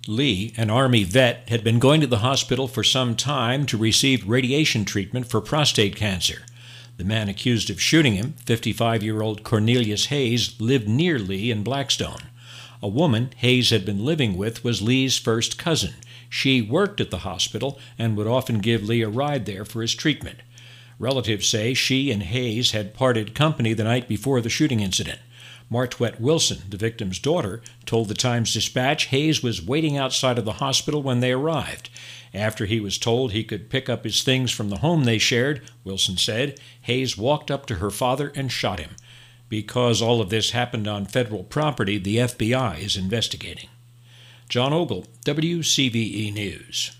Lee, an Army vet, had been going to the hospital for some time to receive radiation treatment for prostate cancer. The man accused of shooting him, 55-year-old Cornelius Hayes, lived near Lee in Blackstone. A woman Hayes had been living with was Lee's first cousin. She worked at the hospital and would often give Lee a ride there for his treatment. Relatives say she and Hayes had parted company the night before the shooting incident. Martwette Wilson, the victim's daughter, told the Times-Dispatch Hayes was waiting outside of the hospital when they arrived. After he was told he could pick up his things from the home they shared, Wilson said, Hayes walked up to her father and shot him. Because all of this happened on federal property, the FBI is investigating. John Ogle, WCVE News.